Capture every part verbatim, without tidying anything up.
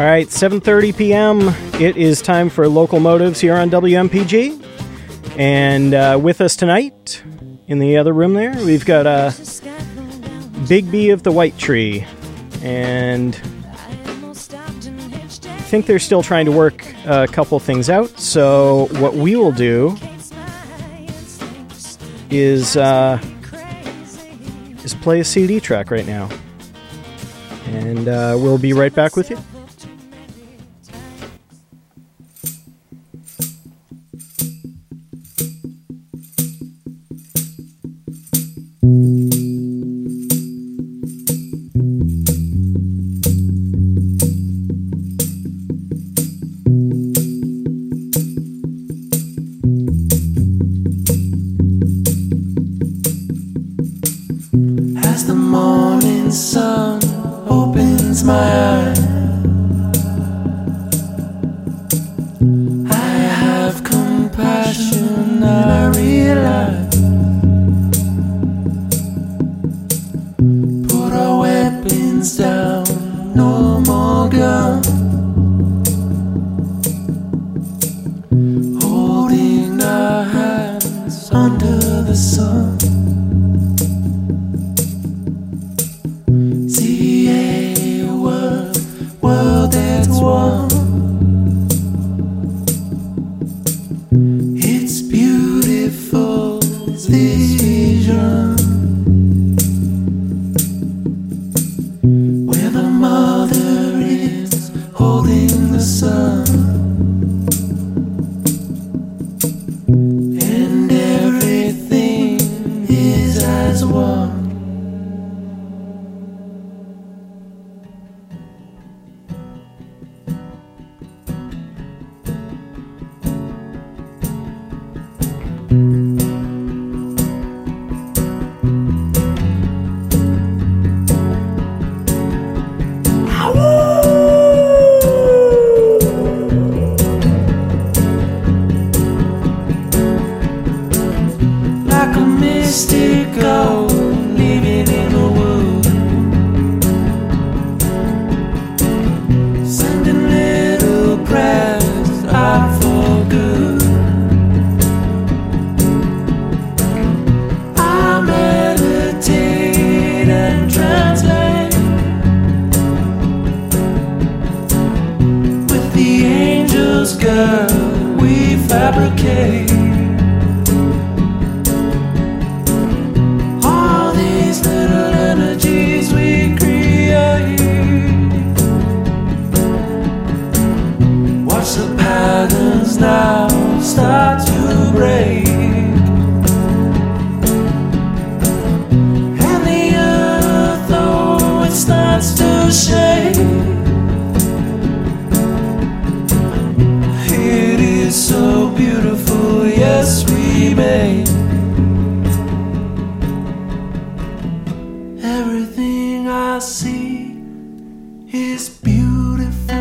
All right, seven thirty p.m. It is time for Local Motives here on W M P G. And uh, with us tonight, in the other room there, we've got uh, Big B of the White Tree. And I think they're still trying to work a couple things out. So what we will do is, uh, is play a C D track right now. And uh, we'll be right back with you. As the morning sun opens my eyes, I have compassion and I realize, put our weapons down, no more guns, holding our hands under the sun. It's beautiful, this vision, where the mother is holding the son, and everything is as one. Like a mystic goat living in the woods, sending little prayers out for good. I meditate and translate with the angels, girl, we fabricate. Watch the patterns now start to break, and the earth, though it starts to shake, it is so beautiful, yes we may. Everything I see is beautiful.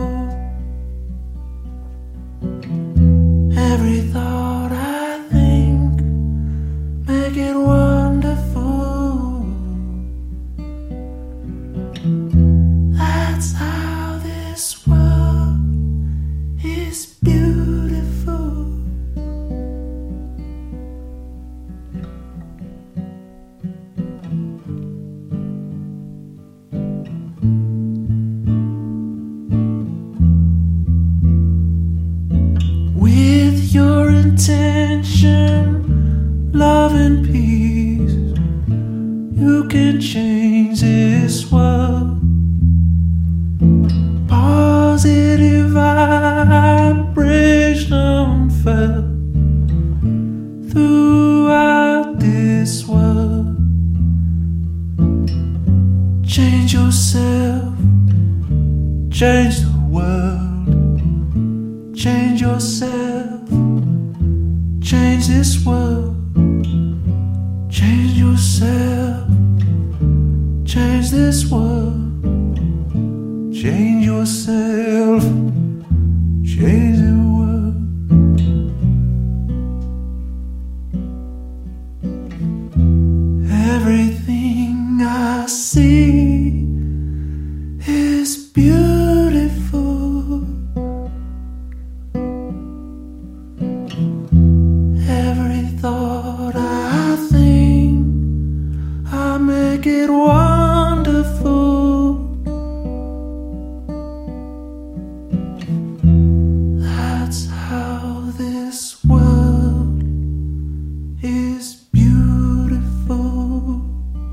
Every thought I think, make it wonderful. That's how this world is beautiful. With your intention, love and peace, you can change this world. Positive vibration felt throughout this world. Change yourself, change the world. Change yourself, change this world. Change yourself, change this world. Change yourself, change the world. Everything I see is beautiful. make it wonderful. That's how this world is beautiful.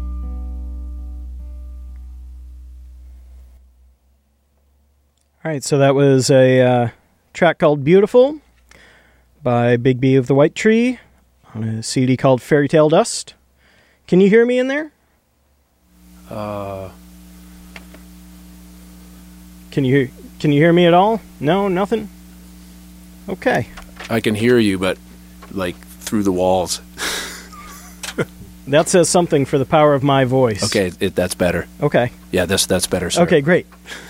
All right, so that was a uh, track called Beautiful by Big B of the White Tree on a C D called Fairy Tale Dust. Can you hear me in there? Uh, Can you can you hear me at all? No, nothing? Okay. I can hear you, but like through the walls. That says something for the power of my voice. Okay, it, that's better. Okay. Yeah, that's that's better, sir. Okay, great.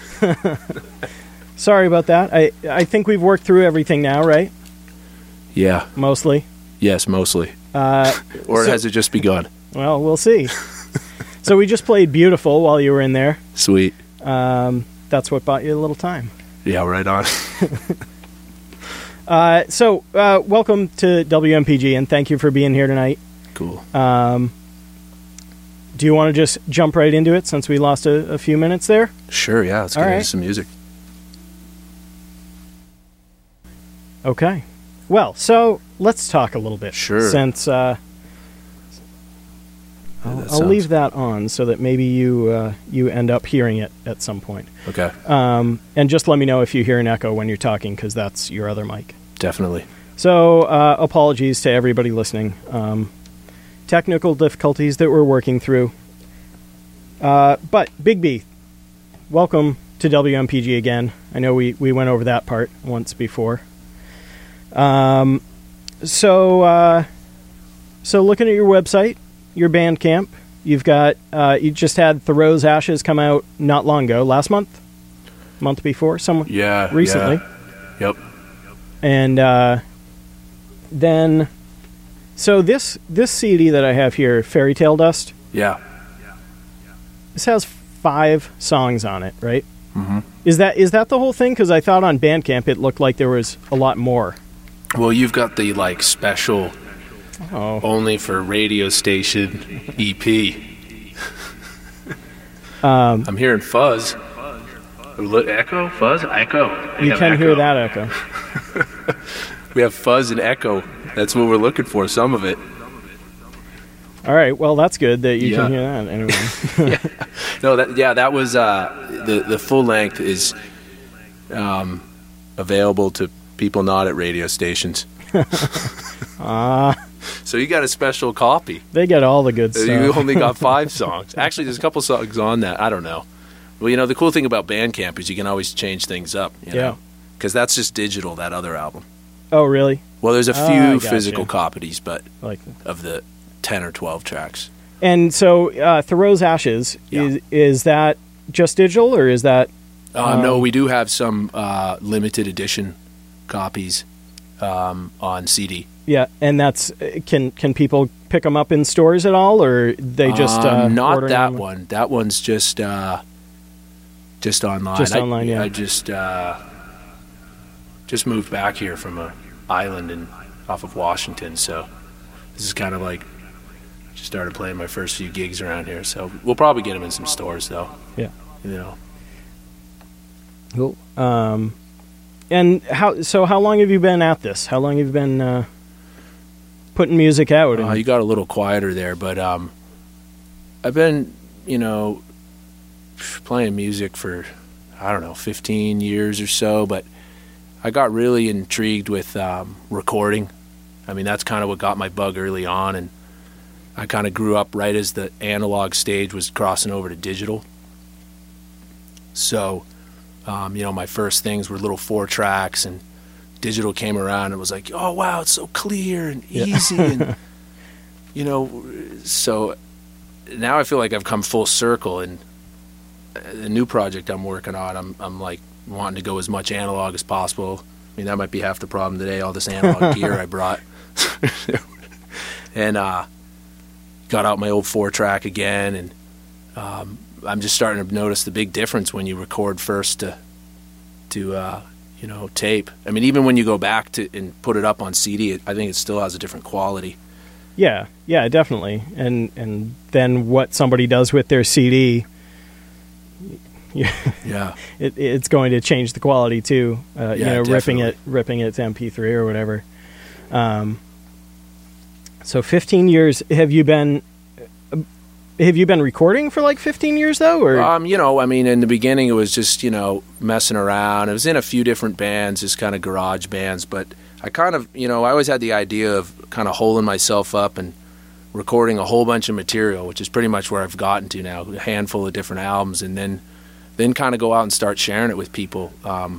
Sorry about that. I, I think we've worked through everything now, right? Yeah. Mostly. Yes, mostly. Uh, Or so- has it just begun? Well, we'll see. So we just played Beautiful while you were in there. Sweet. Um, that's what bought you a little time. Yeah, right on. Uh, so uh, welcome to W M P G, and thank you for being here tonight. Cool. Um, do you want to just jump right into it since we lost a, a few minutes there? Sure, yeah. Let's get All into right. some music. Okay. Well, so let's talk a little bit. Sure. Since uh, Yeah, I'll, that I'll sounds- leave that on so that maybe you uh, you end up hearing it at some point. Okay, Um, and just let me know if you hear an echo when you're talking, because that's your other mic. definitely. So uh, apologies to everybody listening. Um, technical difficulties that we're working through. Uh, but Big B, welcome to W M P G again. I know we, we went over that part once before. Um, so uh, so looking at your website, your Bandcamp, you've got uh, you just had Thoreau's Ashes come out not long ago, last month, month before, some Yeah. recently, yeah. Yep. and uh, then so this this C D that I have here, Fairy Tale Dust, Yeah. this has five songs on it, right? Mm-hmm. Is that is that the whole thing? Because I thought on Bandcamp it looked like there was a lot more. Well, you've got the like special Oh, only for radio station E P. um, I'm hearing fuzz. Li- Echo? Fuzz? Echo. We you have can echo. hear that echo. We have fuzz and echo. That's what we're looking for, some of it. All right, well that's good that you Yeah. can hear that anyway. No, that yeah, that was uh, the the full length is um, available to people not at radio stations. Ah, So you got a special copy. they get all the good stuff. You only got five songs. Actually, there's a couple songs on that. I don't know. Well, you know, the cool thing about Bandcamp is you can always change things up. You Yeah. Because that's just digital, that other album. Oh, really? Well, there's a Oh, I few gotcha. physical copies, but Like, of the ten or twelve tracks. and so uh, Thoreau's Ashes Yeah. is is that just digital or is that? Uh, no, Um, we do have some uh, limited edition copies um, on C D. Yeah, and that's can can people pick them up in stores at all, or they just uh, Um, not ordering that them? one. That one's just uh, just online. Just I- online, yeah. I just uh, just moved back here from a island in off of Washington, so this is kind of like just started playing my first few gigs around here. So we'll probably get them in some stores, though. Yeah. You know. Cool. Um, and how? So how long have you been at this? How long have you been uh, putting music out? Uh, and- you got a little quieter there, but um, I've been, you know, playing music for, I don't know, fifteen years or so, but I got really intrigued with um, recording. I mean, that's kind of what got my bug early on, and I kind of grew up right as the analog stage was crossing over to digital. So, um, you know, my first things were little four tracks, and digital came around and it was like, oh, wow, it's so clear and Yeah. easy. and, you know, so now I feel like I've come full circle, and the new project I'm working on, I'm, I'm like wanting to go as much analog as possible. I mean, that might be half the problem today, all this analog gear I brought. and uh, got out my old four track again, and um, I'm just starting to notice the big difference when you record first to, to uh, you know, tape. I mean, even when you go back to and put it up on C D, it, I think it still has a different quality. Yeah, yeah, definitely. And and then what somebody does with their C D, yeah, Yeah. it, it's going to change the quality too. Uh, you Yeah, know, ripping definitely. it, ripping it to M P three or whatever. Um, so fifteen years. Have you been? Have you been recording for like fifteen years though, or Um, you know, I mean, in the beginning, it was just, you know, messing around. It was in a few different bands, just kind of garage bands. But I kind of, you know, I always had the idea of kind of holding myself up and recording a whole bunch of material, which is pretty much where I've gotten to now, a handful of different albums, and then then kind of go out and start sharing it with people. Um,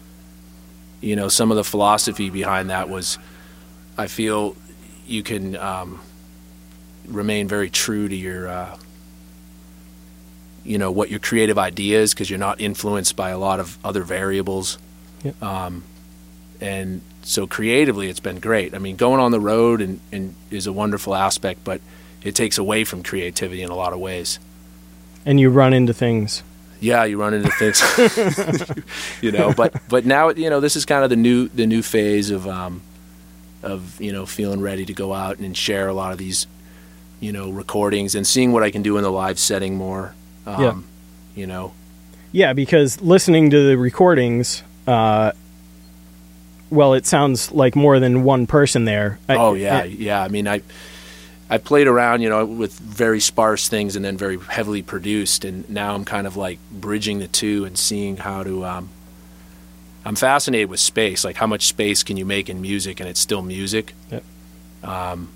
you know, some of the philosophy behind that was, I feel you can um, remain very true to your, uh, you know, what your creative idea is, because you're not influenced by a lot of other variables. Yep. Um, and so creatively, it's been great. I mean, going on the road and, and is a wonderful aspect, but it takes away from creativity in a lot of ways. and you run into things? Yeah, you run into things, you know. But but now, you know, this is kind of the new the new phase of um, of you know, feeling ready to go out and share a lot of these, you know, recordings and seeing what I can do in the live setting more. Um, Yeah. You know. Yeah, because listening to the recordings, uh, well, it sounds like more than one person there. I- Oh yeah, I- yeah. I mean, I I played around, you know, with very sparse things and then very heavily produced, and now I'm kind of like bridging the two and seeing how to. Um, I'm fascinated with space, like how much space can you make in music and it's still music. Yep. Um,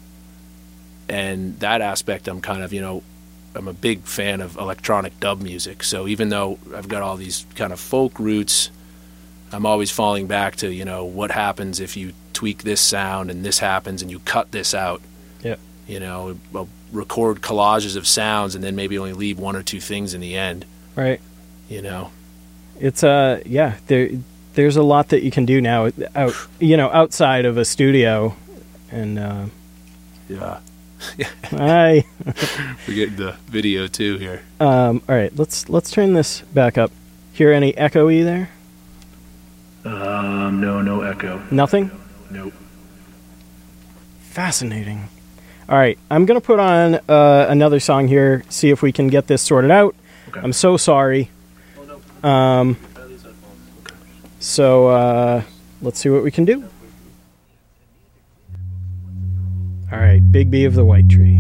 and that aspect, I'm kind of, you know, I'm a big fan of electronic dub music. So even though I've got all these kind of folk roots, I'm always falling back to, you know, what happens if you tweak this sound and this happens and you cut this out. Yep. You know, I'll record collages of sounds and then maybe only leave one or two things in the end. Right. You know. It's uh yeah, there there's a lot that you can do now out you know, outside of a studio, and uh Yeah. I We're getting the video too here. um all right, let's let's turn this back up. Hear any echoey there? Um, no, no echo. Nothing? Nope. Fascinating. All right, I'm going to put on uh, another song here, see if we can get this sorted out. Okay. I'm so sorry. Um, so uh, let's see what we can do. All right, Big B of the White Tree.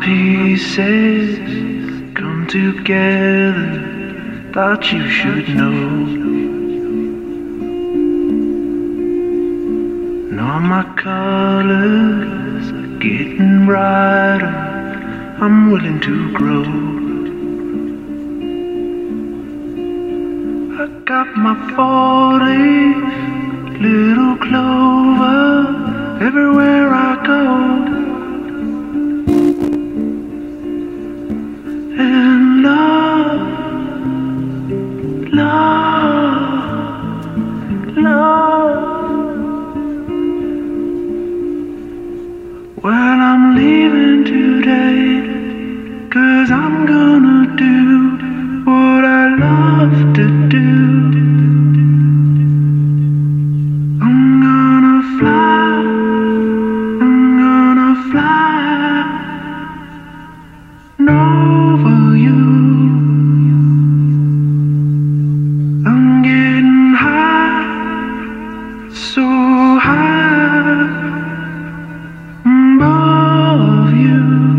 pieces come together. Thought you should know. Now my colors are getting brighter. I'm willing to grow. I got my four-leaf little clover everywhere I go. And love, love, love. Well, I'm leaving today, 'cause I'm gonna do what I love to do. I'm gonna fly, I'm gonna fly over you. I'm getting high, so high above you.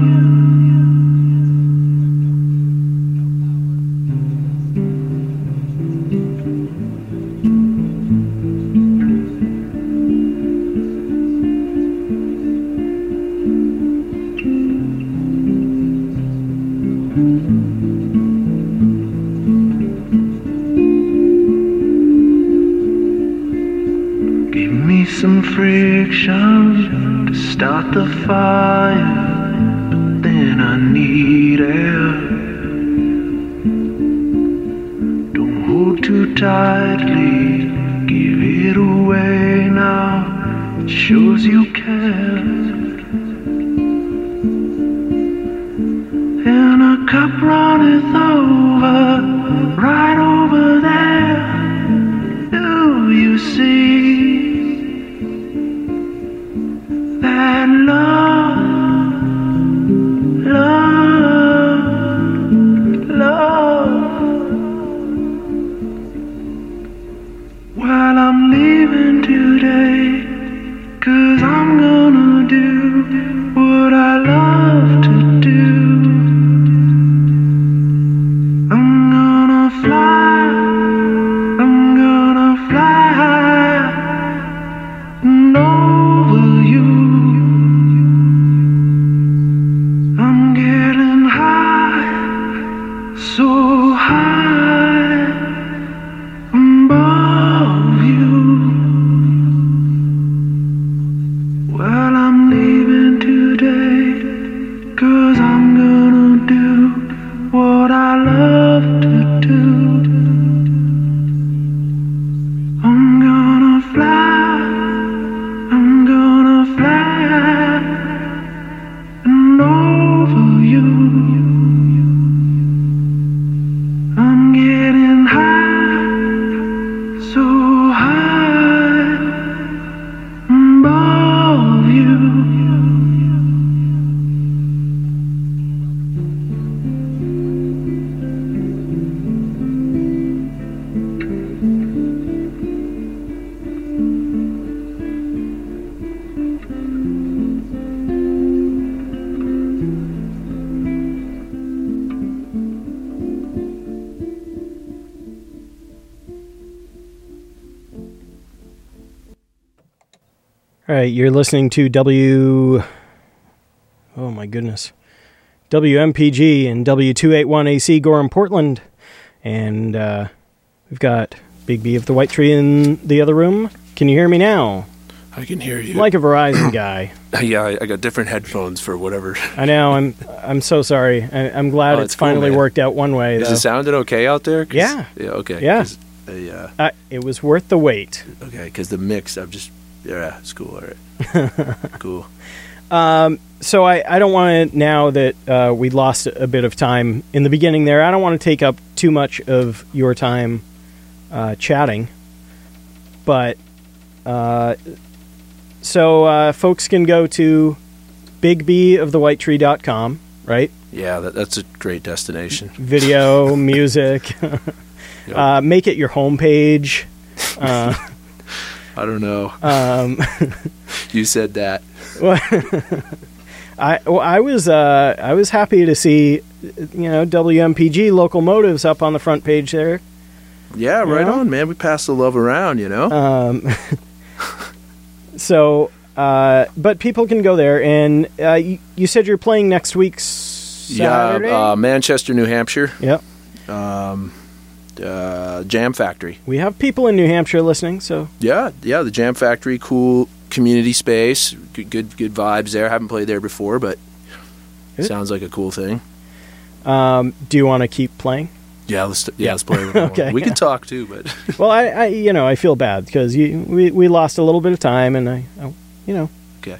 Give me some friction to start the fire, but then I need air. Don't hold too tightly, give it away now. It shows you care. And a cup runneth over, right over there. Do you see that love, love, love? Well, I'm leaving today, 'cause I'm gonna do what I love to do. I'm gonna fly, I'm gonna fly over you. I'm getting high, so high above you. Well, I'm leaving today, 'cause I'm gonna do what I love to do. I'm gonna fly, I'm gonna fly over you. I'm getting high, so high above you. All right, you're listening to W... Oh, my goodness. W M P G and W two eighty-one A C Gorham, Portland. And uh, we've got Big B of the White Tree in the other room. Can you hear me now? I can hear you. I'm like a Verizon guy. Yeah, I, I got different headphones for whatever. I know. I'm I'm so sorry. I, I'm glad Oh, it's it's cool, finally man. worked out one way, Is though. it sounded okay out there? 'Cause- Yeah. Yeah, okay. Yeah. 'Cause, uh, yeah. Uh, it was worth the wait. Okay, because the mix, I'm just... Yeah, it's cool. All right. Cool. Um, so I, I don't want to, now that uh, we lost a bit of time in the beginning there, I don't want to take up too much of your time uh, chatting. But, uh, so uh, folks can go to big b of the white tree dot com, right? Yeah, that, that's a great destination. Video, music. Yep. uh, make it your homepage. Uh, I don't know. um, You said that. I well, I was uh, I was happy to see, you know, W M P G Locomotives up on the front page there. Yeah, right know? on, man. We pass the love around, you know. Um, so, uh, but people can go there, and uh, you, you said you're playing next week's Saturday. Yeah, uh, Manchester, New Hampshire. Yep. Um, uh, Jam Factory. We have people in New Hampshire listening, so Yeah, yeah. The Jam Factory, cool community space, good, good, good vibes there. Haven't played there before, but Good. sounds like a cool thing. um, do you want to keep playing? Yeah, let's yeah, let's play a little more. Okay. We can talk too, but Well, I, I you know I feel bad because you we, we lost a little bit of time, and I, I you know. okay.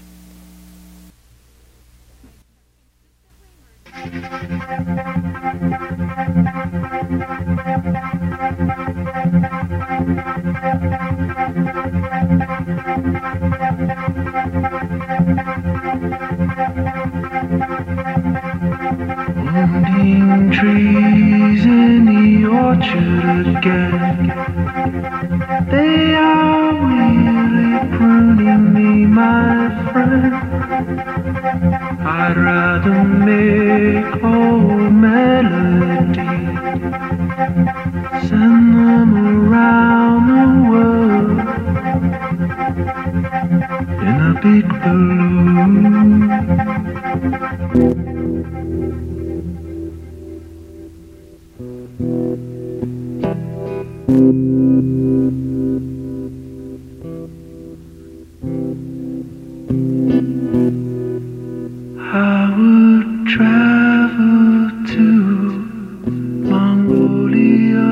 Planting trees in the orchard again. They are really pruning me, my friend. I'd rather make old melodies, send them around the world in a big balloon. I would travel to Mongolia.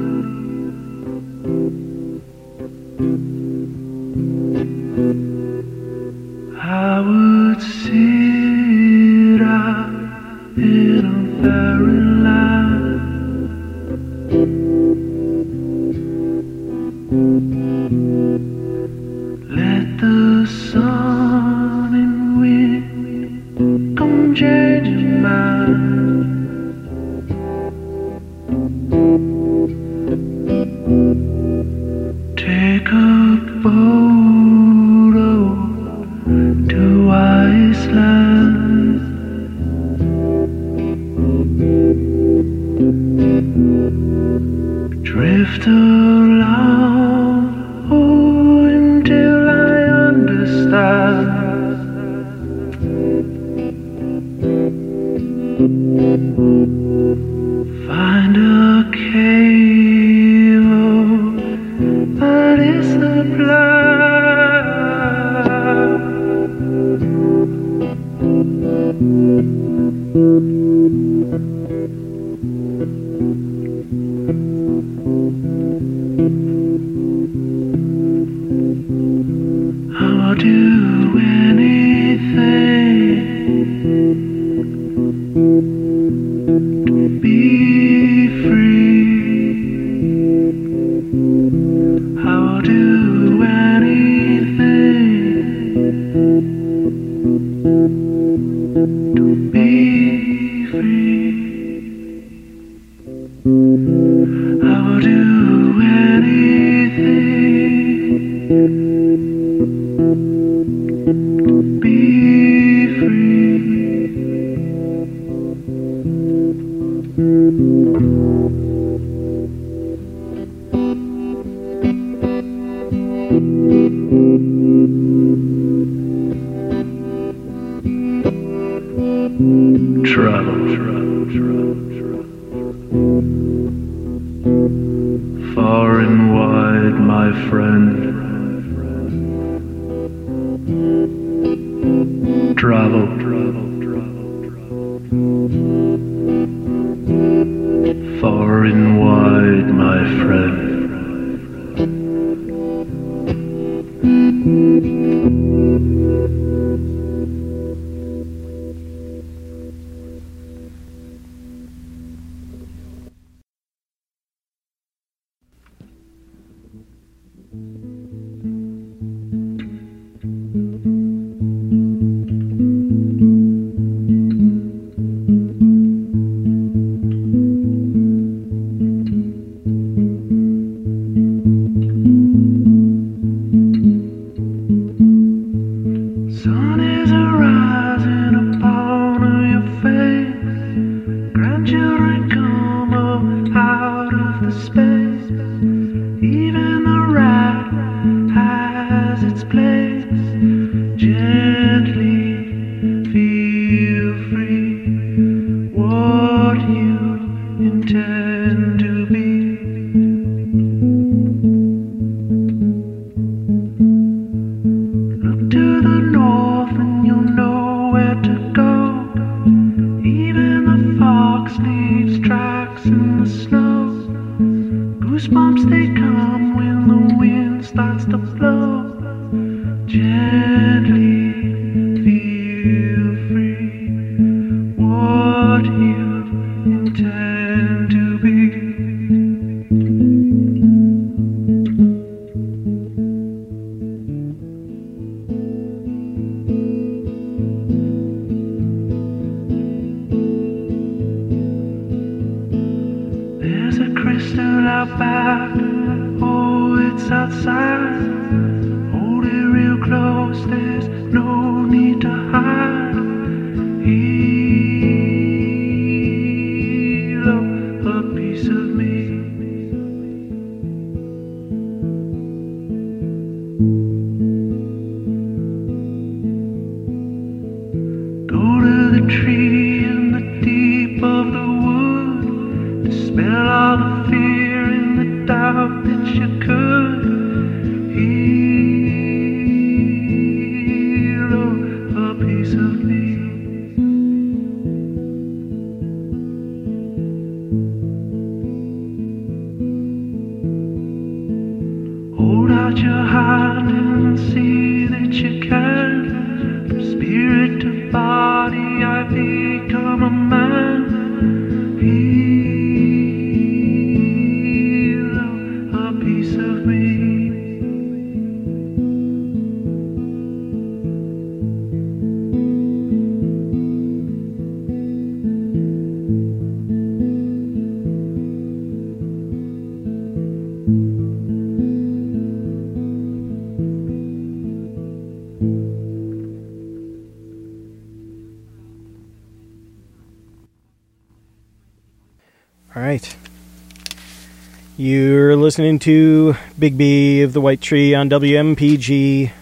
I would sit out in a fairyland. Let the sun and wind come change your mind. Take a boat over to Iceland. Drift along, oh, until I understand. Find a cave, oh, that is the plan. I'll do anything to be free. I'll do anything to be free. I'll do anything to be free. Travel, travel, travel, travel. Far and wide, my friend. Travel, travel, travel, travel. Far and wide, my friend. Sun is a rising up the space. Even the rat has its place. Gently feel free. What you intend to be. Look to the north and you'll know where to go. Even the fox leaves tracks in the snow. Goosebumps they come when the wind starts to blow. Gently feel free. What you intend to be. There's a crystal out back, oh it's outside. Hold it real close, there's no need to hide. Heal a piece of me. Go to the tree in the deep of the wood. Dispel all the fear and the doubt that you could. Heal a piece of me. Hold out your hand and see that you can. From spirit to body I become a man. Heal a piece of me. All right. You're listening to Big B of the White Tree on W M P G.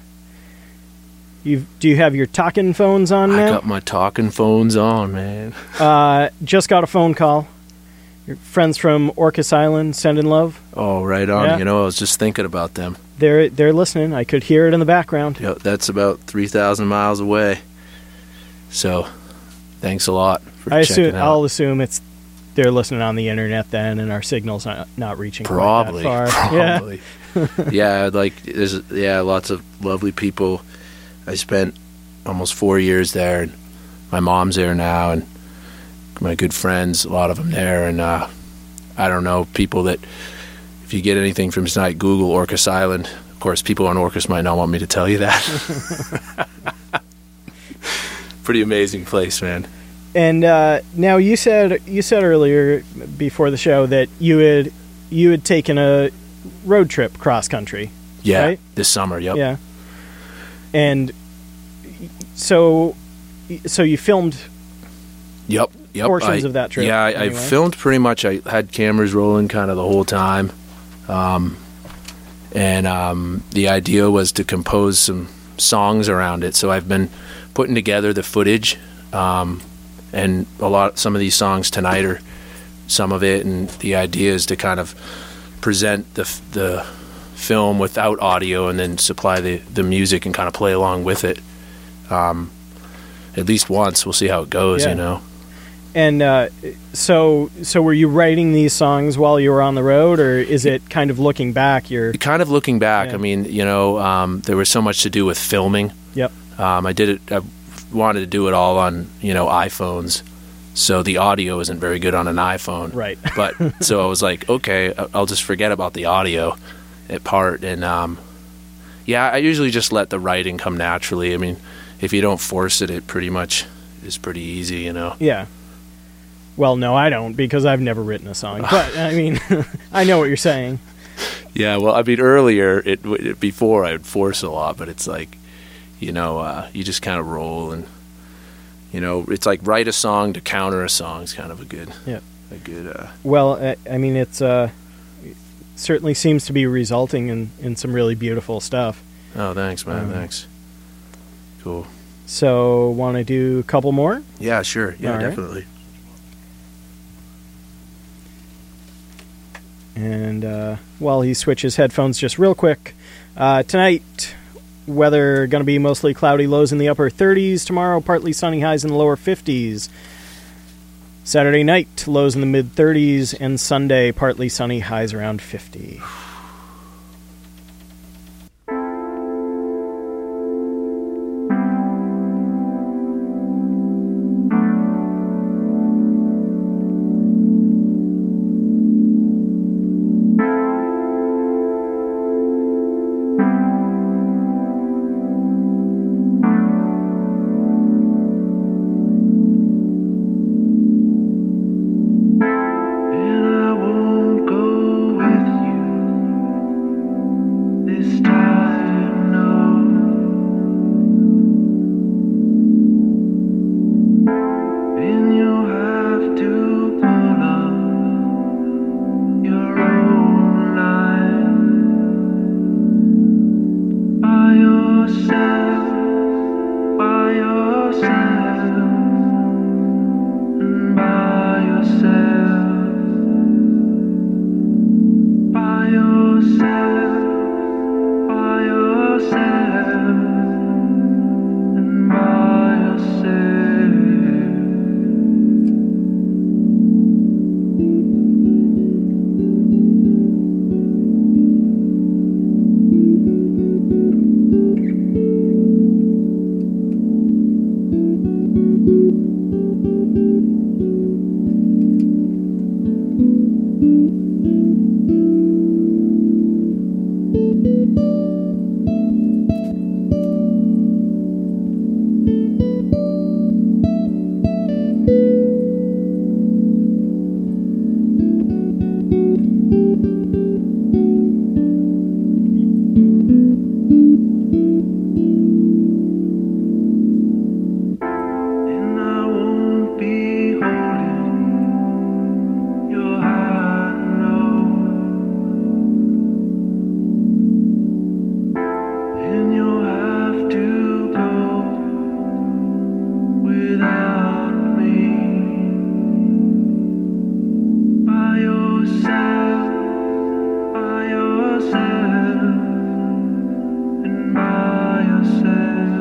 You do you have your talking phones on now? I got my talking phones on, man. Uh, just got a phone call. Your friends from Orcas Island sending love. Oh, right on. Yeah. You know, I was just thinking about them. They're they're listening. I could hear it in the background. Yep, that's about three thousand miles away. So, thanks a lot for I checking assume out. I'll assume it's they're listening on the internet then, and our signal's not not reaching Probably, quite that far. probably. Yeah. yeah, like there's yeah, lots of lovely people. I spent almost four years there, and my mom's there now, and my good friends, a lot of them there, and uh, I don't know, people that if you get anything from tonight, Google Orcas Island. Of course, people on Orcas might not want me to tell you that. Pretty amazing place, man. And uh, now you said you said earlier before the show that you had you had taken a road trip cross country. Yeah, right? this summer. Yep. Yeah. And so, so you filmed. Yep. Yep. Portions I, of that trip. Yeah, I, anyway. I filmed pretty much. I had cameras rolling kind of the whole time, um, and um, the idea was to compose some songs around it. So I've been putting together the footage. Um, And a lot, some of these songs tonight are some of it, and the idea is to kind of present the the film without audio, and then supply the, the music and kind of play along with it. Um, at least once, we'll see how it goes. Yeah. You know. And uh, so, so were you writing these songs while you were on the road, or is it kind of looking back? You're kind of looking back. Yeah. I mean, you know, um, there was so much to do with filming. Yep. Um, I did it. I wanted to do it all on, you know, iPhones, so the audio isn't very good on an iPhone. Right. But so I was like, okay, I'll just forget about the audio at part, and um, yeah, I usually just let the writing come naturally. I mean, if you don't force it, it pretty much is pretty easy, you know. Yeah. Well, no, I don't, because I've never written a song. But I mean, I know what you're saying. Yeah. Well, I mean, earlier it, it before I would force a lot, but it's like, you know, uh, you just kind of roll, and you know, it's like write a song to counter a song is kind of a good, Yeah. a good. Uh, Well, I, I mean, it's uh, certainly seems to be resulting in, in some really beautiful stuff. Oh, thanks, man. Um, thanks. Cool. So, want to do a couple more? Yeah, sure. Yeah, All right. definitely. And uh, while he switches headphones, just real quick, uh, tonight, weather going to be mostly cloudy, lows in the upper thirties. Tomorrow, partly sunny, highs in the lower fifties. Saturday night, lows in the mid thirties. And Sunday, partly sunny, highs around fifty. And I won't go with you this time, no. And you'll have to pull up your own line by yourself, by yourself, and by yourself, by yourself, by yourself, and by yourself. And I won't be holding your hand, no. And you'll have to go without me by yourself, by yourself, and by yourself.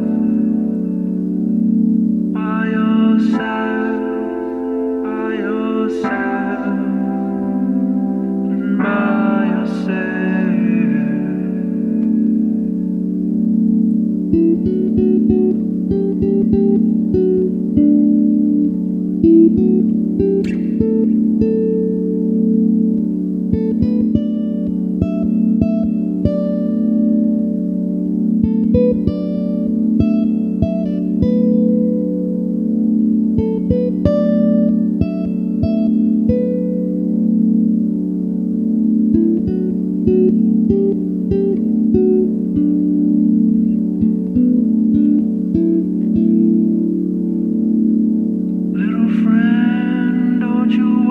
By yourself, by yourself, and by yourself. Little friend, don't you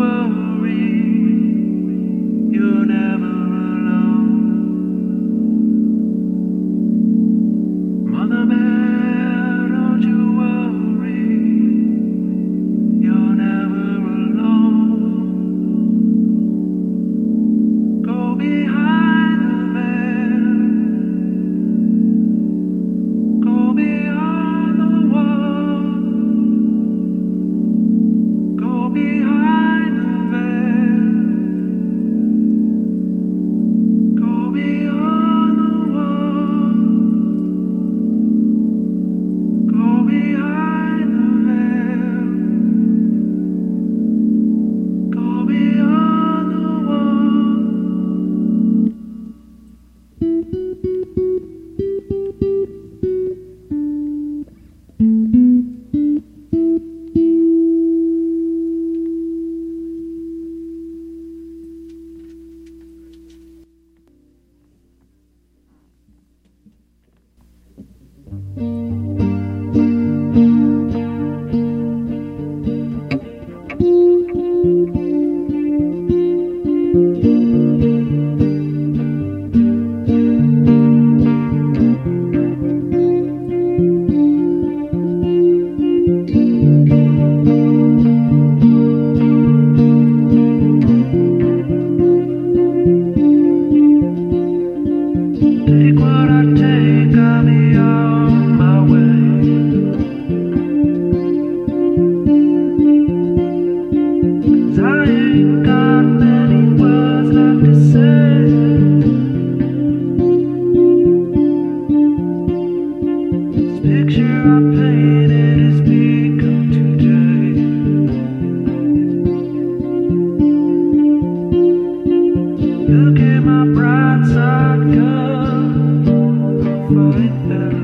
Look at my bright side, girl, fine fellow.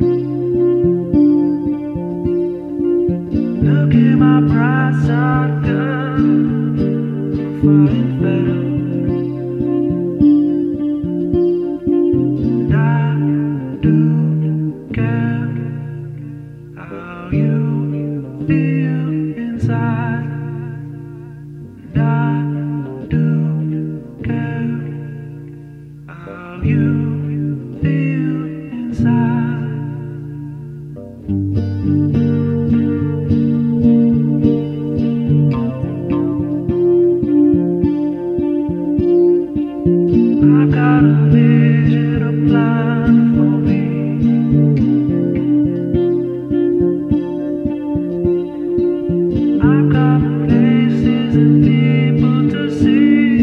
Look at my bright side, girl, fine fellow. And I do care how you feel inside. And I do care how you feel inside. I've got a vision, a plan for me. I've got places and people to see.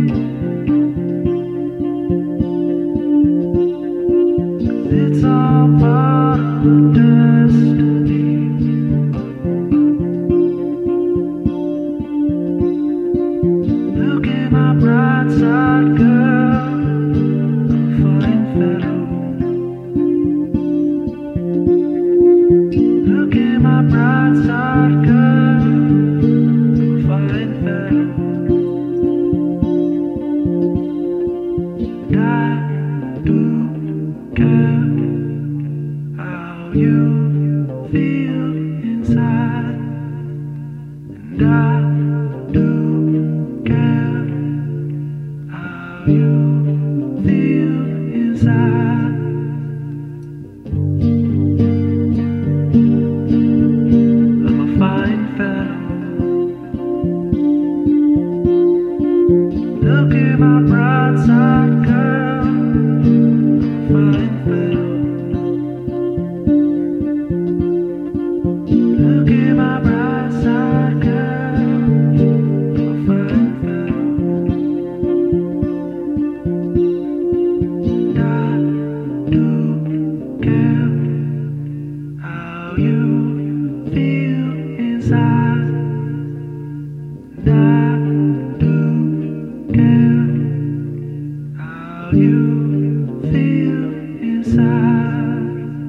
It's all part of the destiny. Look at my bright side, girl, fine fellow. Look at my bright side, girl, fine fellow. And I do care how you feel inside. And I do care how you feel inside. I'm a fine fellow. Look at my bright side, girl, fine fellow. Look at my bright side, girl, fine fellow. And I do care how you feel inside. And I do care how you feel inside.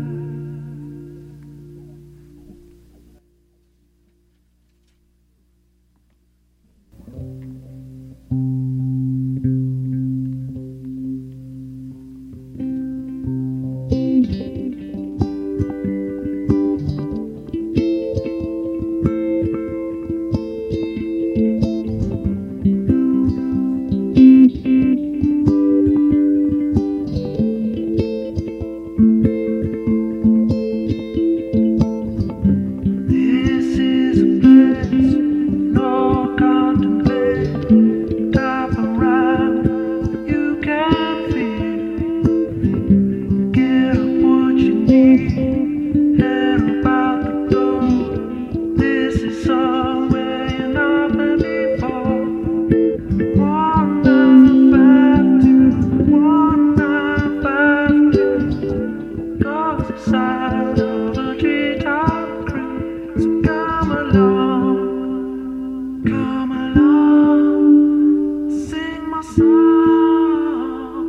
This is a place no contemplate. Top around, you can feel. Get up what you need, head about the door. This is somewhere you're not ready for. One nine five two, one nine five two. Goes the side of a treetop crew. So come along, come along, sing my song.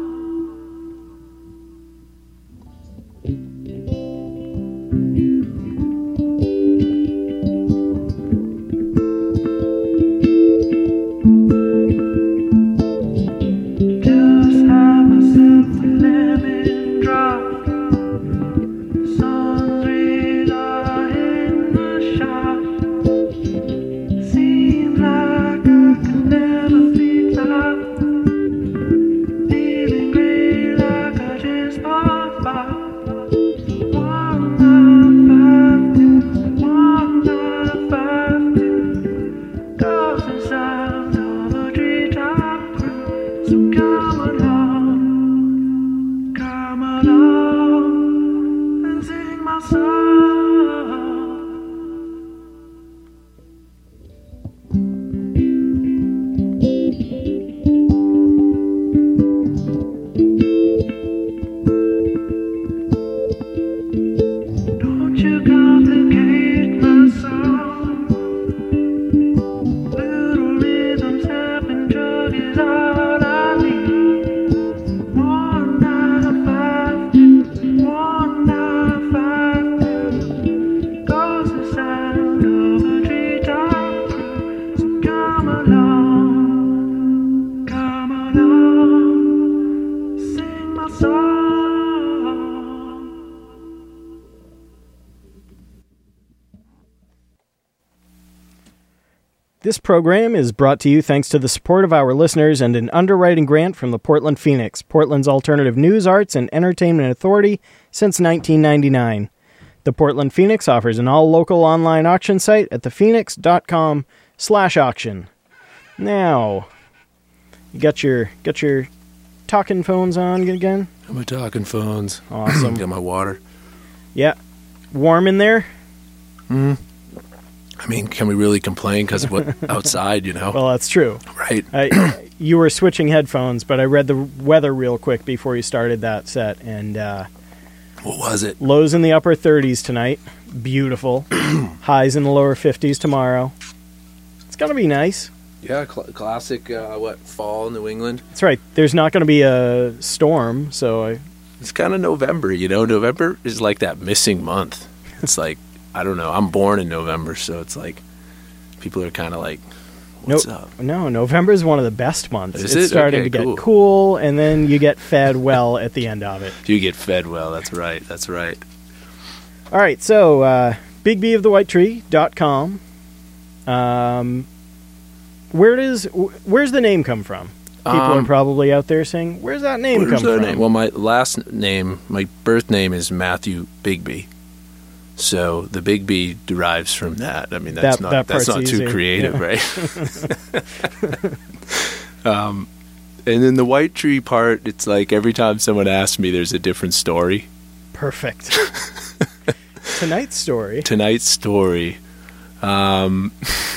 This program is brought to you thanks to the support of our listeners and an underwriting grant from the Portland Phoenix, Portland's alternative news, arts, and entertainment authority since nineteen ninety-nine. The Portland Phoenix offers an all-local online auction site at thephoenix.com slash auction. Now, you got your got your talking phones on again? Got my talking phones. Awesome. Got my water. Yeah. Warm in there? Hmm. I mean, can we really complain because of what outside, you know? Well, that's true. Right. I, you were switching headphones, but I read the weather real quick before you started that set, and uh, what was it? Lows in the upper thirties tonight. Beautiful. Highs in the lower fifties tomorrow. It's going to be nice. Yeah, cl- classic, uh, what, fall New England? That's right. There's not going to be a storm, so I... It's kind of November, you know? November is like that missing month. It's like... I don't know. I'm born in November, so it's like people are kind of like, what's no, up? No, November is one of the best months. Is it's it? starting Okay, to get cool. cool, and then you get fed well at the end of it. You get fed well. That's right. That's right. All right, so uh, big b of the white tree dot com. Um, where does where's the name come from? People Um, are probably out there saying, "Where's that name Where's come that from?" name? Well, my last name, my birth name is Matthew Bigby. So the Big B derives from that. I mean, that's That- not that that's part's not too easy. creative, Yeah. right? um, and then the white tree part, it's like every time someone asks me, there's a different story. Perfect. Tonight's story. Tonight's story, um,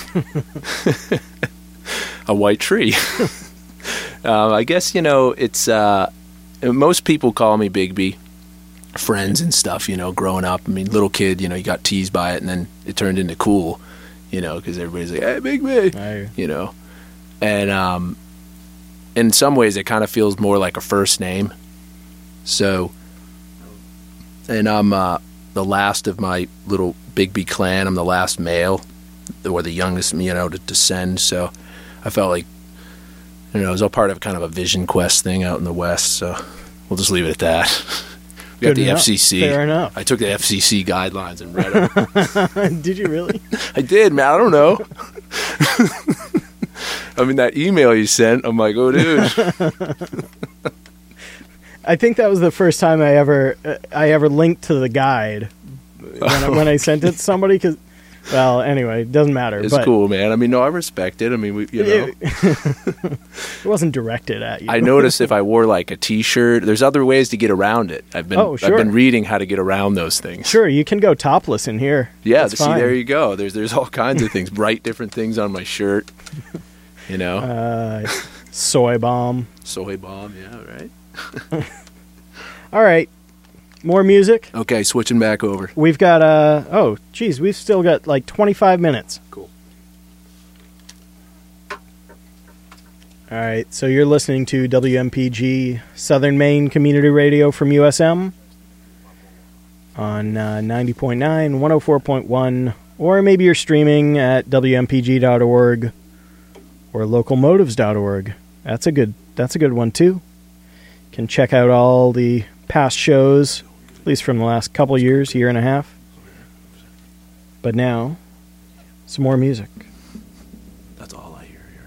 a white tree. um, I guess you know it's. Uh, most people call me Big B. Friends and stuff, you know, growing up. I mean, little kid, you know, you got teased by it, and then it turned into cool, you know, because everybody's like, "Hey, Big B," I, you know. And um, in some ways, it kind of feels more like a first name. So, and I'm uh, the last of my little Bigby clan. I'm the last male, or the youngest, you know, to descend. So, I felt like, you know, it was all part of kind of a vision quest thing out in the West. So, we'll just leave it at that. We got Good the enough. F C C. Fair enough. I took the F C C guidelines and read them. Did you really? I did, man. I don't know. I mean, that email you sent, I'm like, oh, dude. I think that was the first time I ever uh, I ever linked to the guide when, I, when I sent it to somebody. Cause, well, anyway, it doesn't matter. It's but cool, man. I mean, no, I respect it. I mean, we, you know. It, it wasn't directed at you. I noticed if I wore like a T-shirt, there's other ways to get around it. I've been Oh, sure. I've been reading how to get around those things. Sure, you can go topless in here. Yeah, That's see, fine. there you go. There's there's all kinds of things, bright different things on my shirt. You know, Uh, soy bomb. soy bomb. Yeah, right. All right, more music. Okay, switching back over. We've got uh oh, geez, we've still got like twenty-five minutes. Cool. All right, so you're listening to W M P G Southern Maine Community Radio from U S M on uh, ninety point nine, one oh four point one, or maybe you're streaming at W M P G dot org or local motives dot org. That's a good that's a good one too. Can check out all the past shows, at least from the last couple years, year and a half. But now, some more music. That's all I hear here.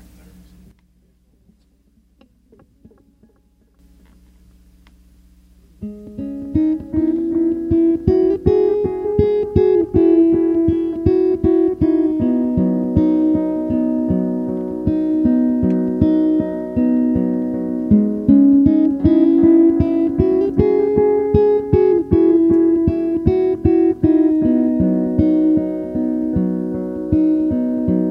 Thank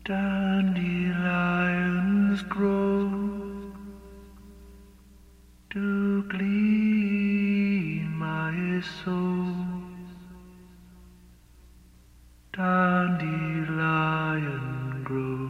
Dandelions grow to clean my soul. Dandelion grow.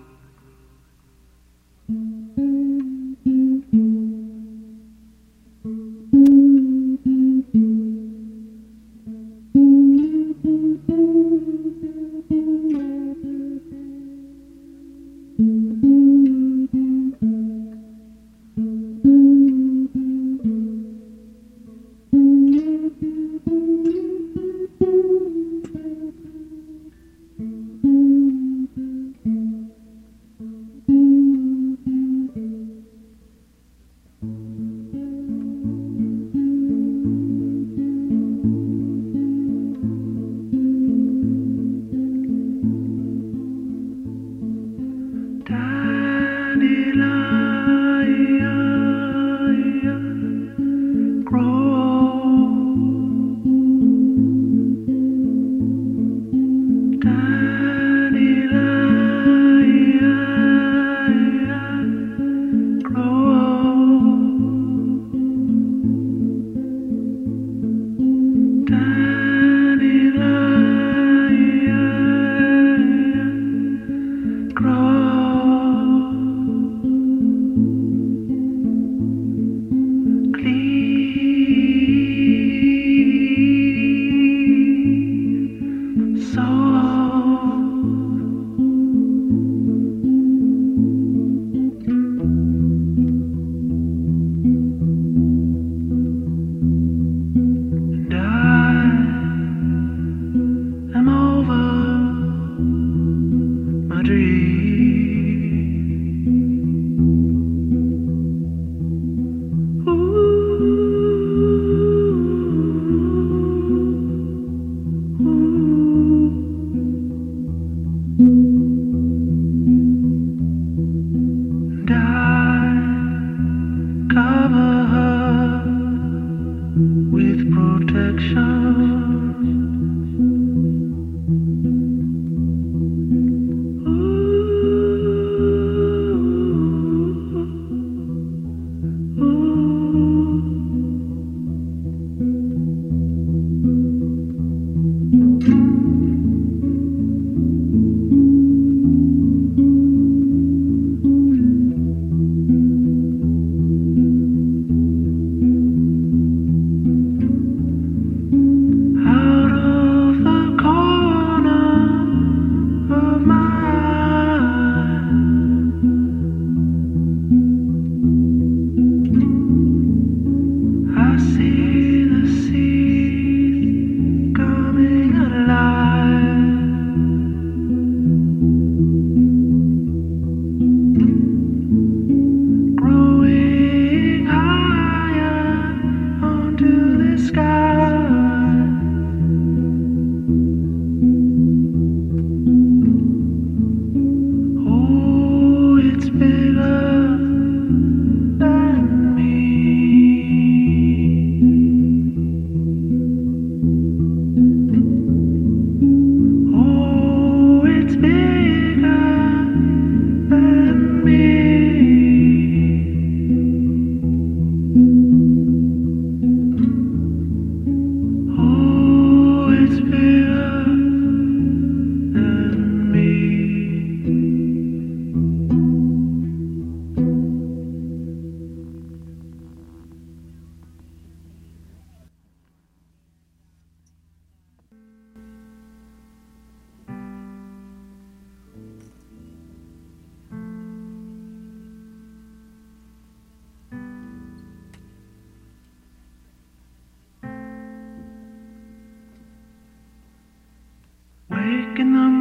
Wake in the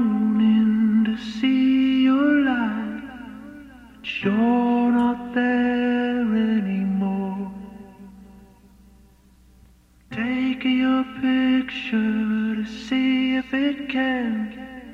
morning to see your light, but you're not there anymore. Take your picture to see if it can.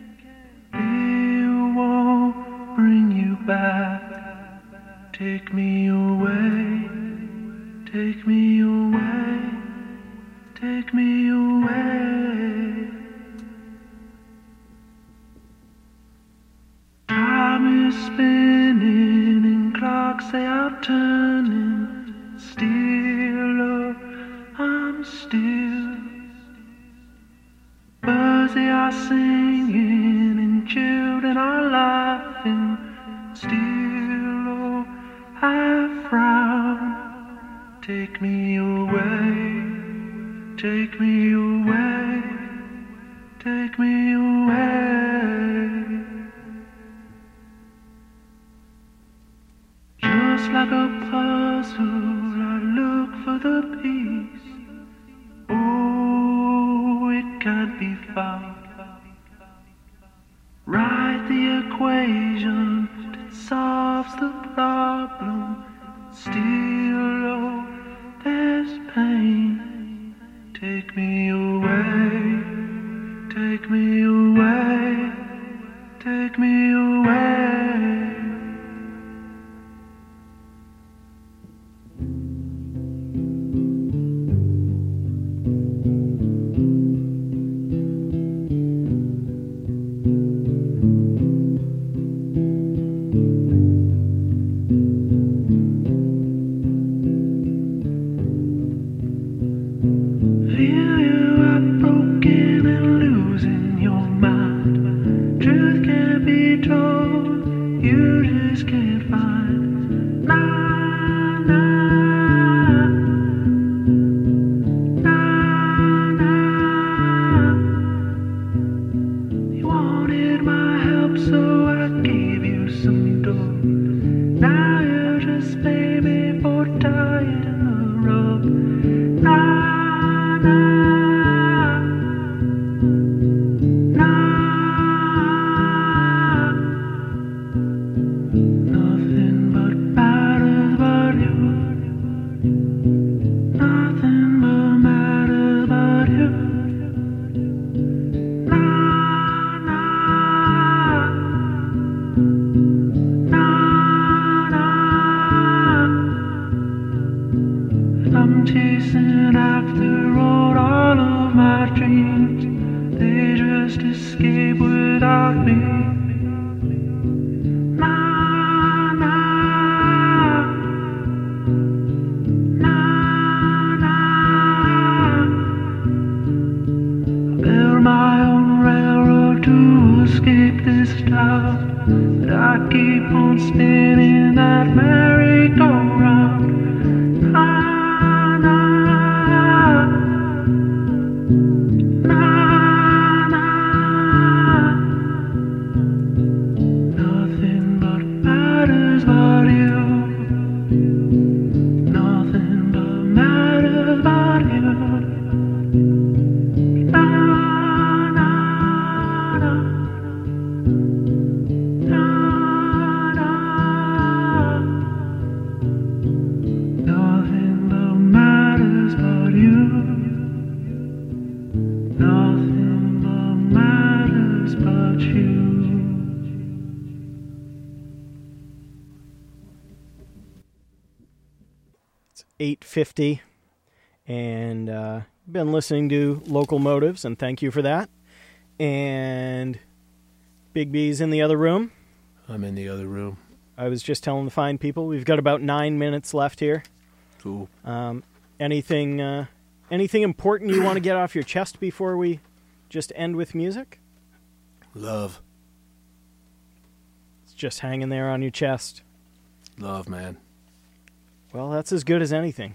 It won't bring you back. Take me away, take me away, take me away. they are turning still, oh, I'm still. Birds they are singing and children are laughing still, oh, I frown. Take me away, take me away, take me away. Just like a puzzle, I look for the piece. Oh, it can't be found. Write the equation that solves the problem. Still, oh, there's pain. Take me away, take me away, take me away. eight fifty, and uh, been listening to Local Motives, and thank you for that. And Big B's in the other room. I'm in the other room. I was just telling the fine people we've got about nine minutes left here. Cool. Um, anything, uh, anything important you want to get off your chest before we just end with music? Love. It's just hanging there on your chest. Love, man. Well, that's as good as anything.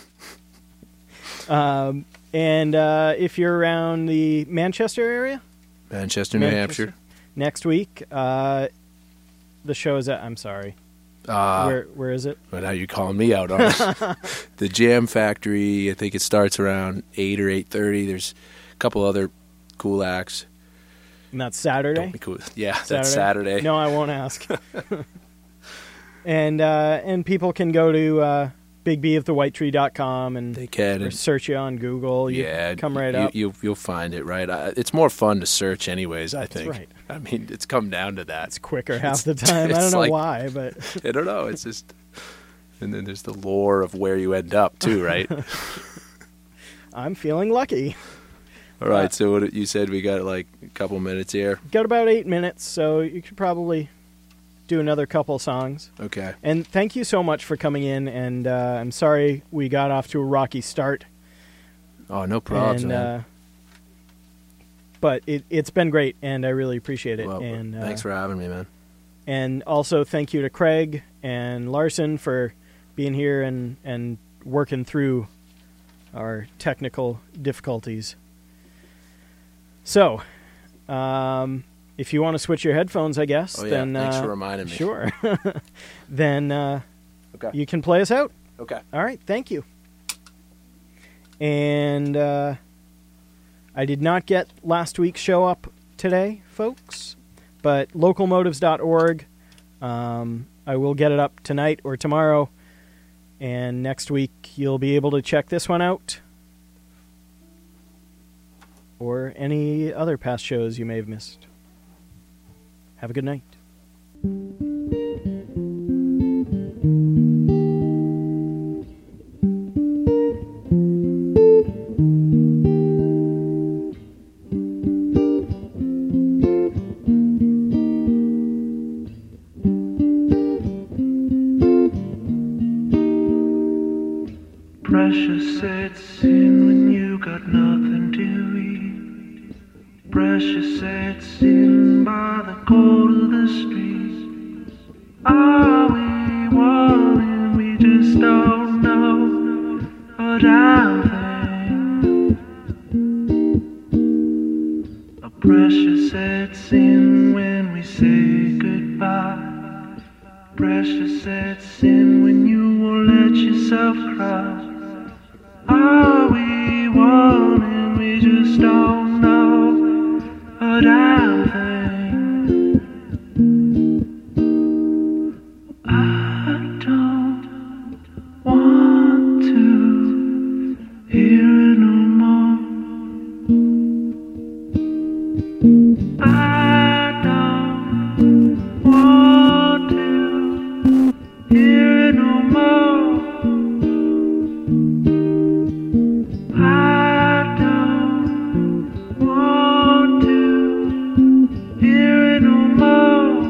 um, and uh, if you're around the Manchester area? Manchester, New Manchester, Hampshire. Next week, uh, the show is at, I'm sorry. Uh, where Where is it? But now you're calling me out on it. The Jam Factory, I think it starts around eight or eight thirty. There's a couple other cool acts. And that's Saturday? Don't be cool. Yeah, Saturday? that's Saturday. No, I won't ask. And uh, and people can go to uh, big b of the white tree dot com and they can or search you on Google. You yeah, come right you, up. You, you'll find it, right? I, it's more fun to search anyways, I think. That's right. I mean, it's come down to that. It's quicker half the time. I don't know like, why, but... I don't know. It's just... And then there's the lore of where you end up, too, right? I'm feeling lucky. All right, uh, so what, you said we got like a couple minutes here. Got about eight minutes, so you could probably do another couple songs. Okay. And thank you so much for coming in. And uh, I'm sorry we got off to a rocky start. Oh, no problems, and, man. Uh, but it, it's been great, and I really appreciate it. Well, and uh, thanks for having me, man. And also thank you to Craig and Larson for being here and, and working through our technical difficulties. So, um, if you want to switch your headphones, I guess, Oh, yeah. then Thanks uh, for reminding me. Sure. Then uh, Okay. you can play us out. Okay. All right, thank you. And uh, I did not get last week's show up today, folks, but localmotives dot org. Um, I will get it up tonight or tomorrow, and next week you'll be able to check this one out or any other past shows you may have missed. Have a good night. Precious said sin when you got nothing to eat. Precious said sin by the cold of the streets. Are we one and we just don't know a damn thing? A precious said sin when we say goodbye. Precious said sin when you won't let yourself cry. Are we one and we just don't know a damn thing? I don't want to hear it no more. I don't want to hear it no more. I don't want to hear it no more.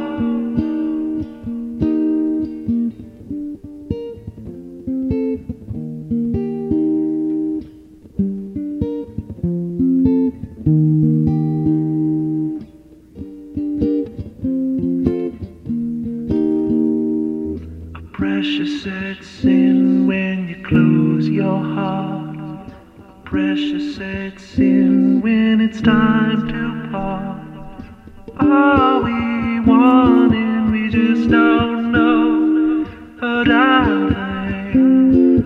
A precious sad sin when you close your heart. Precious sad sin when it's time to part. Are we one and we just don't know a damn thing?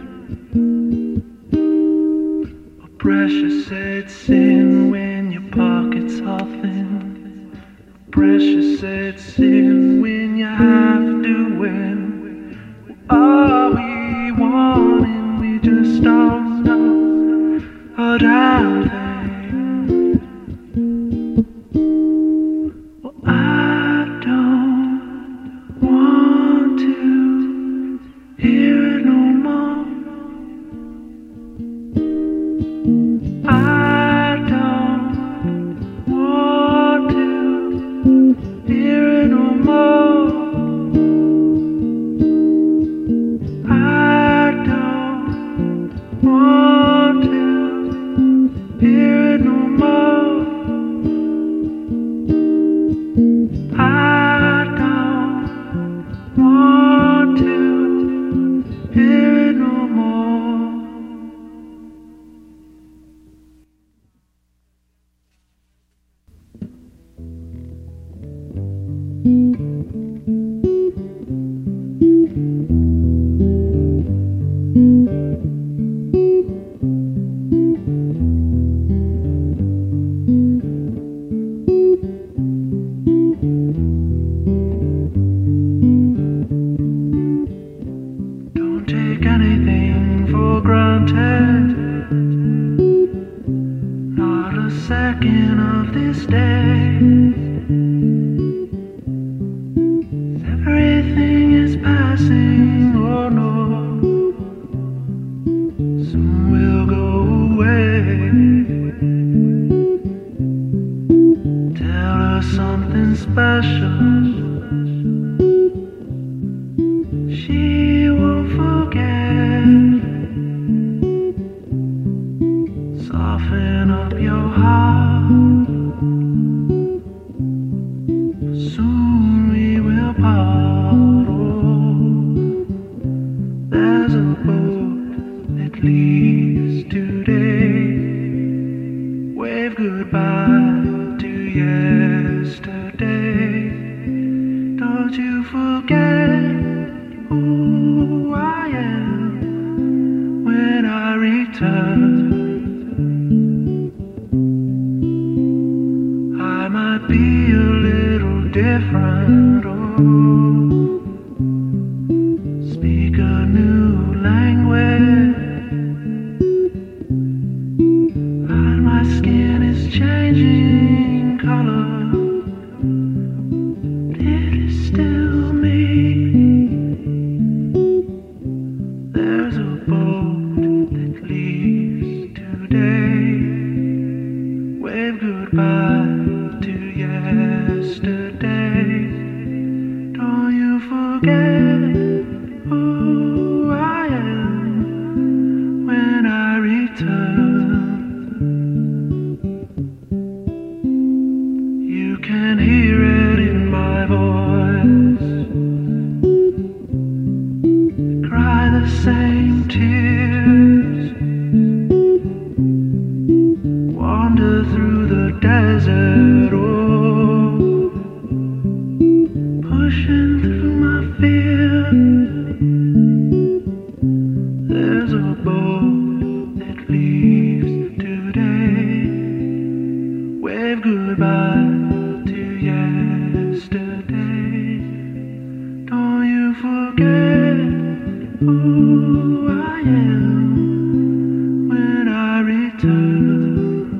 A precious sad sin when your pockets are thin. A precious sad sin when you have to win. Are we one and we just don't know a damn thing? Well, I don't want to hear it no more. I don't want to hear it no more. I don't want to hear it no more. I don't want to hear it no more. Don't take anything for granted. Not a second of this day. Everything is passing, oh no. Soon we'll go away. Tell her something special. you forget who I am when I return? I might be a little different, oh, speak a new language, and my skin is changing color. It is still me. There's a boat that leaves today. Wave goodbye to yesterday. Don't you forget who I am when I return. You can hear it in my voice. Cry the same tears. Wander through the desert, oh, pushing through my fear. There's a boat that leaves today. Wave goodbye to yesterday. Don't you forget who I am when I return.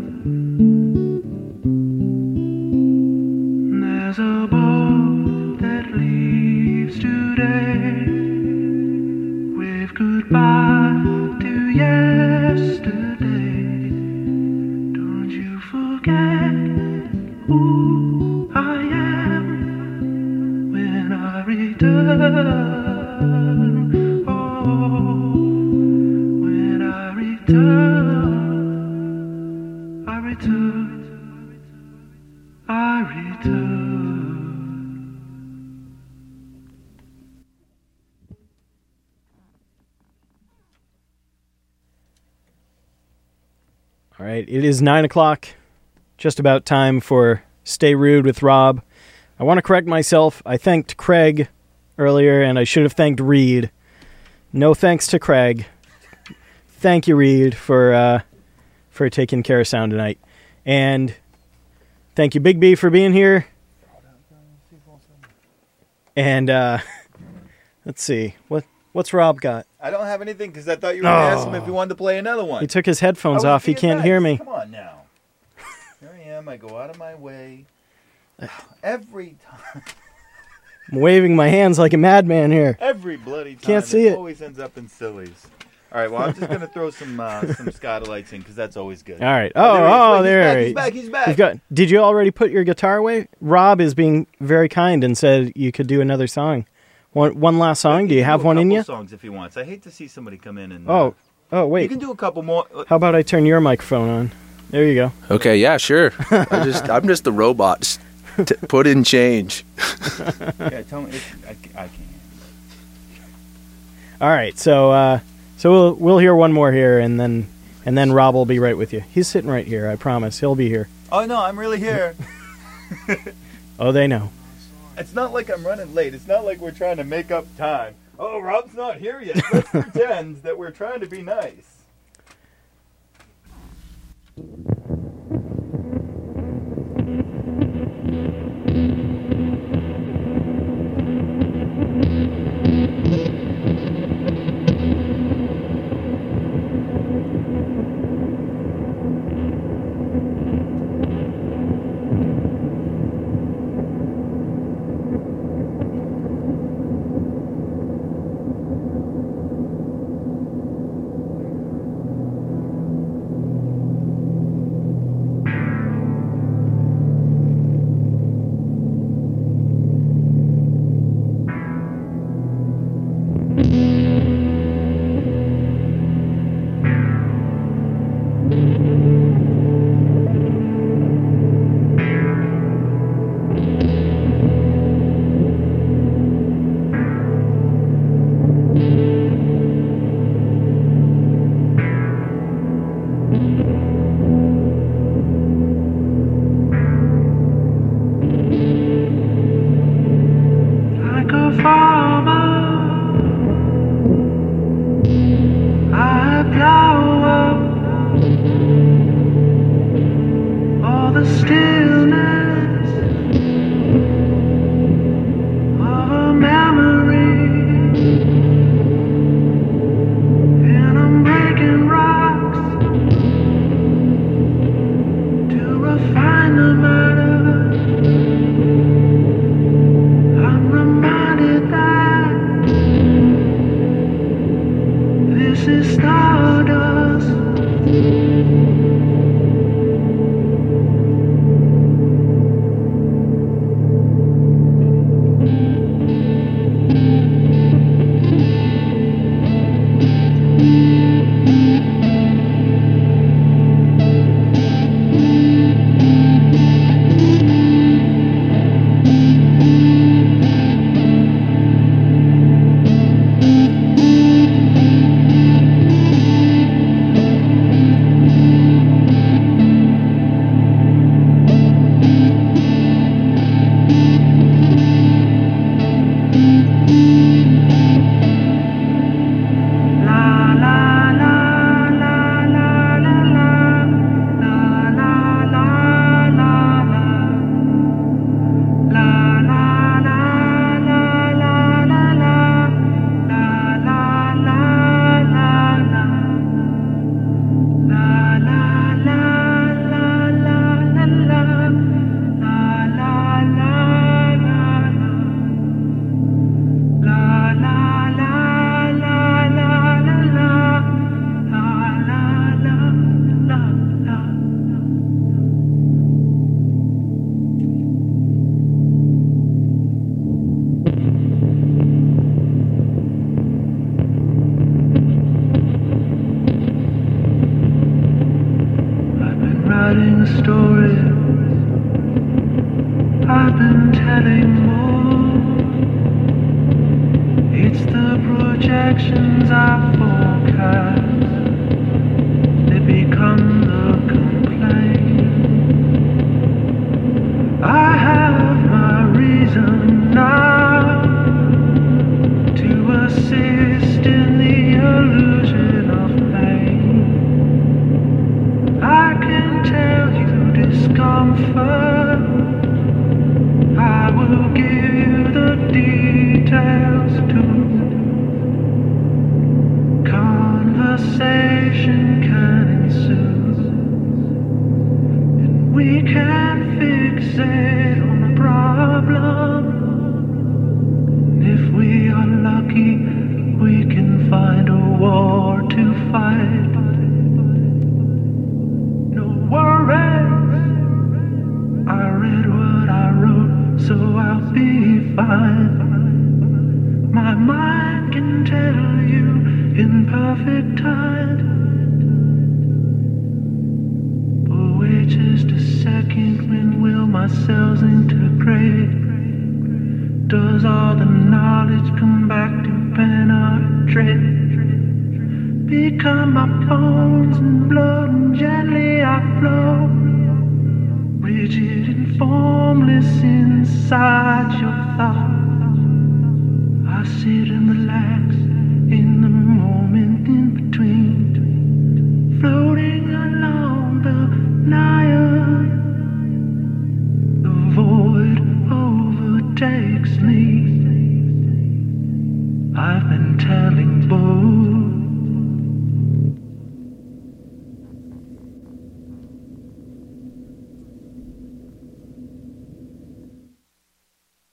There's a boat that leaves today. Wave goodbye to yesterday. Don't you forget who I am when I return. Oh, when I return, I return, I return. All right, it is nine o'clock. Just about time for Stay Rude with Rob. I want to correct myself. I thanked Craig earlier, and I should have thanked Reed. No thanks to Craig. Thank you, Reed, for uh, for taking care of sound tonight. And thank you, Big B, for being here. And uh, let's see. what What's Rob got? I don't have anything because I thought you were going to Oh. ask him if he wanted to play another one. He took his headphones I was off. He being can't nice. hear me. Come on now. Here I am. I go out of my way. Every time. I'm waving my hands like a madman here. Every bloody time. Can't see it. Always ends up in sillies. All right, well, I'm just going to throw some uh, some Scotalites in because that's always good. All right. Oh, Oh, there oh, he is. there Wait, he he's is. back. He's back. He's back. You've got, did you already put your guitar away? Rob is being very kind and said you could do another song. One one last song. Do you have do a one in couple you? songs if he wants. I hate to see somebody come in and. Oh, uh, oh, You wait. can do a couple more. How about I turn your microphone on? There you go. Okay, yeah, sure. I just, I'm just the robot. Just t- put in change. Yeah, tell me. If, I, I can't. All right. So, uh, so we'll we'll hear one more here, and then and then Rob will be right with you. He's sitting right here. I promise. He'll be here. Oh, no, I'm really here. Oh, they know. It's not like I'm running late. It's not like we're trying to make up time. Oh, Rob's not here yet. Let's pretend that we're trying to be nice. telling more. It's the projections I forecast that become the complaint. I have my reason now to assist in the illusion of pain. I can tell you discomfort. I will give you the details too. Conversation can ensue, and we can fixate on the problem. And if we are lucky, we can find a war to fight. No worries, I read what I wrote, so I'll be fine. My mind can tell you in perfect time. But wait just a second, when will my cells integrate? Does all the knowledge come back to penetrate? Become my bones and blood, and gently I flow, rigid and formless inside your thought. I sit and relax in the moment in between, floating along the Nile. The void overtakes me. I've been telling both.